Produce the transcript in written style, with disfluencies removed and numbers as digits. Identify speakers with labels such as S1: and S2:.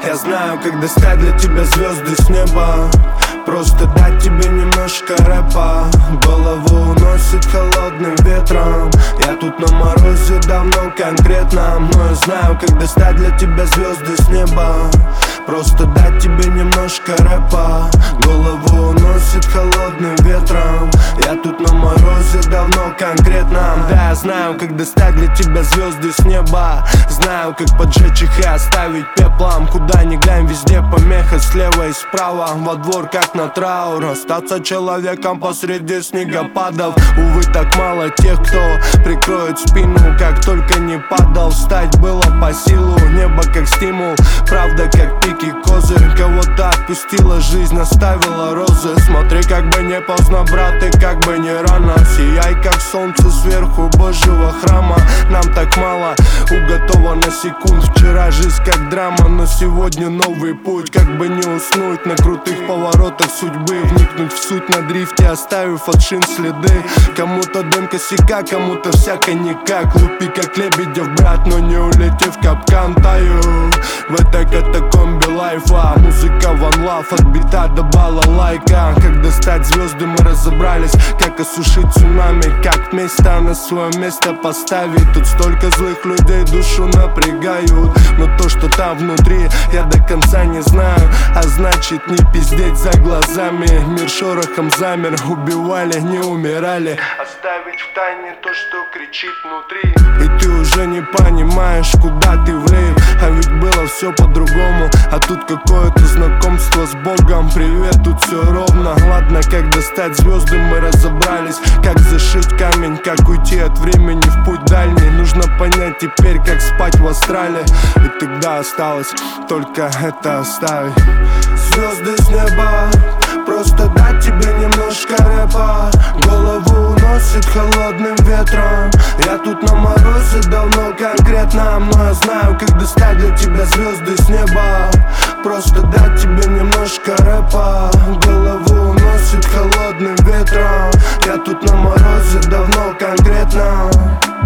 S1: Я знаю, как достать для тебя звезды с неба. Просто дать тебе немножко рэпа. Голову уносит холодным ветром. Я тут на морозе давно конкретно, но я знаю, как достать для тебя звезды с неба. Просто дать тебе немножко рэпа. Голову уносит холодным ветром. Я тут на морозе давно конкретно. Да, я знаю, как достать для тебя звезды с неба. Знаю, как поджечь их и оставить пеплом. Куда ни глянь, везде помеха слева и справа. Во двор как на траур. Остаться человеком посреди снегопадов. Увы, так мало тех, кто прикроет спину, как только не падал. Встать было по силу, небо как стимул. Правда как пик и козырь. Кого-то отпустила жизнь, оставила розы. Смотри, как бы не поздно, брат, и как бы не рано. Сияй, как солнце сверху Божьего храма. Нам так мало уготовано секунд. Вчера жизнь как драма, но сегодня новый путь. Как бы не уснуть на крутых поворотах судьбы. Вникнуть в суть на дрифте, оставив от шин следы. Кому-то дым косяка, кому-то всяко никак. Лупи как Лебедев, брат, но не улетев в капкан. Таю в этой катакомбе лайфа. Музыка one love, от бита до балалайка. Как достать звезды, мы разобрались. Как осушить цунами, как место на свое место поставить. Тут столько злых людей душу напрягают. Но то, что там внутри, я до конца не знаю. А значит не пиздеть за глазами. Мир шорохом замер, убивали, не умирали. Оставить в тайне то, что кричит внутри. И ты уже не понимаешь, куда ты влип. А ведь было все по-другому. А тут какое-то знакомство с Богом. Привет, тут все ровно. Ладно, как достать звезды, мы разобрались. Как зашить камень, как уйти от времени в путь дальний. Нужно понять теперь, как спать в астрале. И тогда осталось только это оставить. Звезды с неба, просто дать тебе немножко рэпа. Голову уносит холодным ветром. Я тут на морозе давно конкретно, но я знаю, как достать для тебя звезды с неба. Просто дать тебе немножко рэпа. Голову уносит холодным ветром. Я тут на морозе давно конкретно.